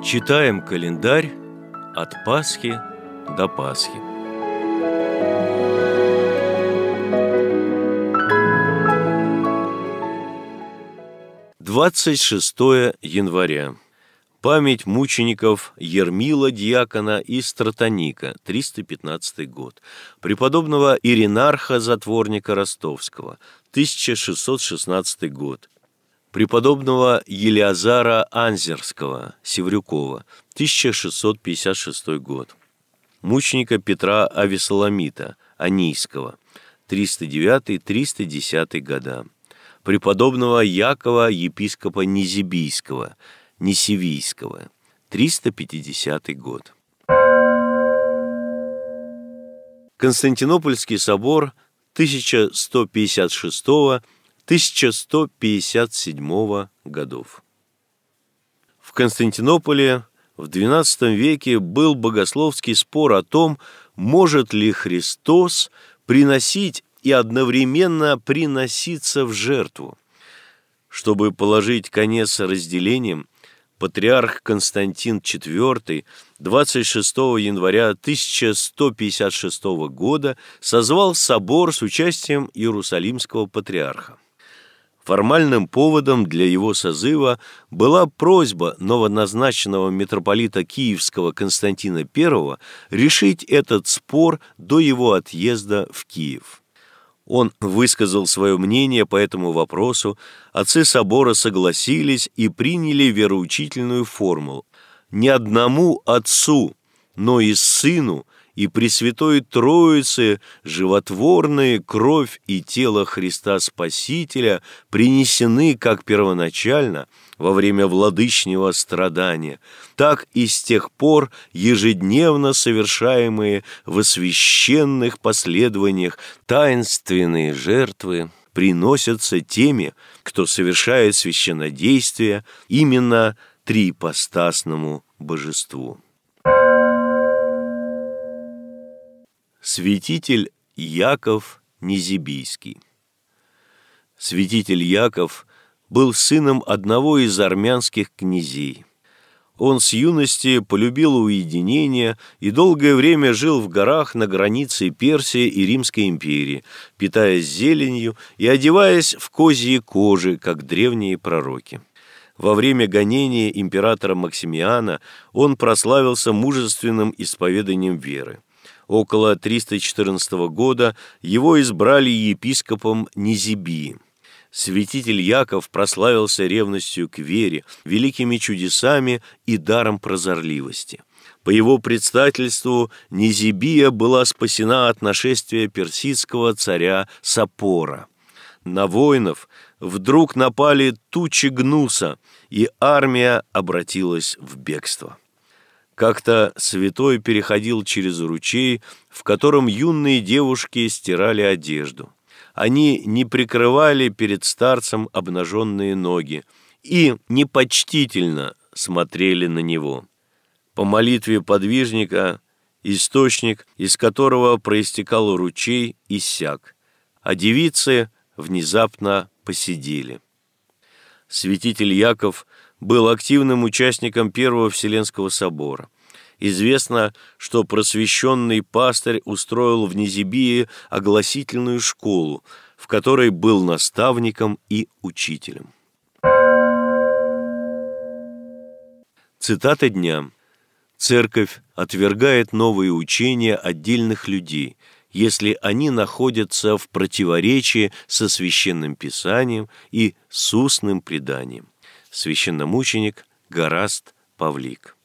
Читаем календарь от Пасхи до Пасхи. Двадцать 26 января. Память мучеников Ермила Дьякона и Стратоника, 315 год. Преподобного Иринарха Затворника Ростовского, 1616 год. Преподобного Елеазара Анзерского, Севрюкова, 1656 год. Мученика Петра Авесоломита, Анийского, 309-310 года. Преподобного Якова епископа Низибийского, Нисивийского, 350 год. Константинопольский собор 1156-1157 годов. В Константинополе в XII веке был богословский спор о том, может ли Христос приносить и одновременно приноситься в жертву. Чтобы положить конец разделениям, патриарх Константин IV 26 января 1156 года созвал собор с участием Иерусалимского патриарха. Формальным поводом для его созыва была просьба новоназначенного митрополита Киевского Константина I решить этот спор до его отъезда в Киев. Он высказал свое мнение по этому вопросу, отцы собора согласились и приняли вероучительную формулу: «Не одному Отцу, но и Сыну, и Пресвятой Троице животворные кровь и тело Христа Спасителя принесены как первоначально во время владычнего страдания, так и с тех пор ежедневно совершаемые во священных последованиях таинственные жертвы приносятся теми, кто совершает священнодействие именно триипостасному божеству». Святитель Яков Низибийский. Святитель Яков был сыном одного из армянских князей. Он с юности полюбил уединение и долгое время жил в горах на границе Персии и Римской империи, питаясь зеленью и одеваясь в козьи кожи, как древние пророки. Во время гонения императора Максимиана он прославился мужественным исповеданием веры. Около 314 года его избрали епископом Низибии. Святитель Яков прославился ревностью к вере, великими чудесами и даром прозорливости. По его предстательству Низибия была спасена от нашествия персидского царя Сапора. На воинов вдруг напали тучи гнуса, и армия обратилась в бегство. Как-то святой переходил через ручей, в котором юные девушки стирали одежду. Они не прикрывали перед старцем обнаженные ноги и непочтительно смотрели на него. По молитве подвижника источник, из которого проистекал ручей, иссяк, а девицы внезапно поседели. Святитель Яков был активным участником Первого Вселенского собора. Известно, что просвещенный пастырь устроил в Низибии огласительную школу, в которой был наставником и учителем. Цитата дня. Церковь отвергает новые учения отдельных людей, если они находятся в противоречии со Священным Писанием и с устным преданием. Священномученик Гораст Павлик.